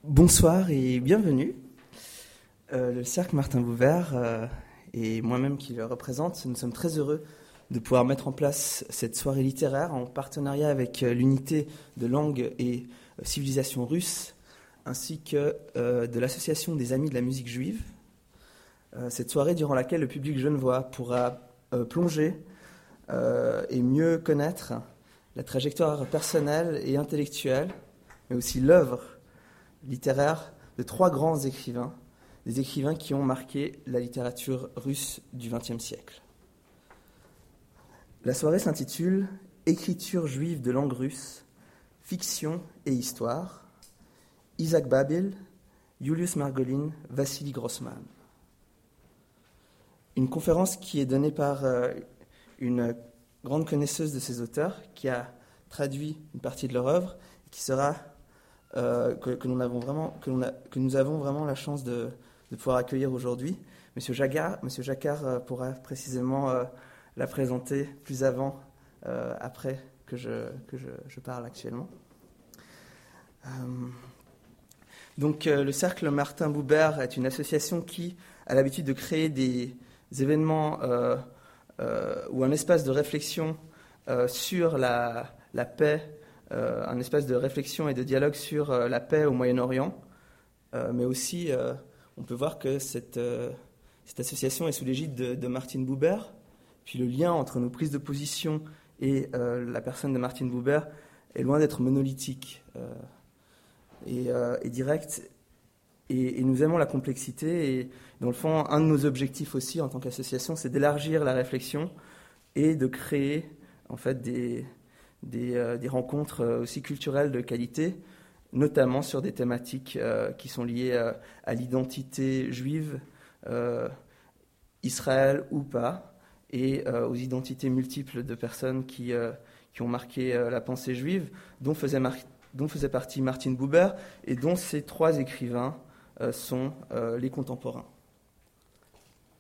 Bonsoir et bienvenue. Le Cercle Martin Boubert et moi-même qui le représente, nous sommes très heureux de pouvoir mettre en place cette soirée littéraire en partenariat avec l'unité de langue et civilisation russe, ainsi que de l'Association des Amis de la musique juive. Cette soirée durant laquelle le public genevois pourra plonger et mieux connaître la trajectoire personnelle et intellectuelle, mais aussi l'œuvre littéraire de trois grands écrivains, des écrivains qui ont marqué la littérature russe du XXe siècle. La soirée s'intitule « Écriture juive de langue russe, fiction et histoire », Isaac Babel, Julius Margolin, Vassili Grossman. Une conférence qui est donnée par une grande connaisseuse de ces auteurs, qui a traduit une partie de leur œuvre, et qui sera que nous avons vraiment la chance de pouvoir accueillir aujourd'hui. Monsieur Jacquard pourra précisément la présenter plus avant, après que je parle actuellement. Donc, le Cercle Martin Boubert est une association qui a l'habitude de créer des événements ou un espace de réflexion sur la paix, un espace de réflexion et de dialogue sur la paix au Moyen-Orient, mais aussi on peut voir que cette association est sous l'égide de Martin Boubert, puis le lien entre nos prises de position et la personne de Martin Boubert est loin d'être monolithique et direct, et nous aimons la complexité, et dans le fond, un de nos objectifs aussi en tant qu'association, c'est d'élargir la réflexion et de créer en fait des rencontres aussi culturelles de qualité, notamment sur des thématiques qui sont liées à l'identité juive, Israël ou pas, et aux identités multiples de personnes qui ont marqué la pensée juive, dont faisait partie Martin Boubert, et dont ces trois écrivains sont les contemporains.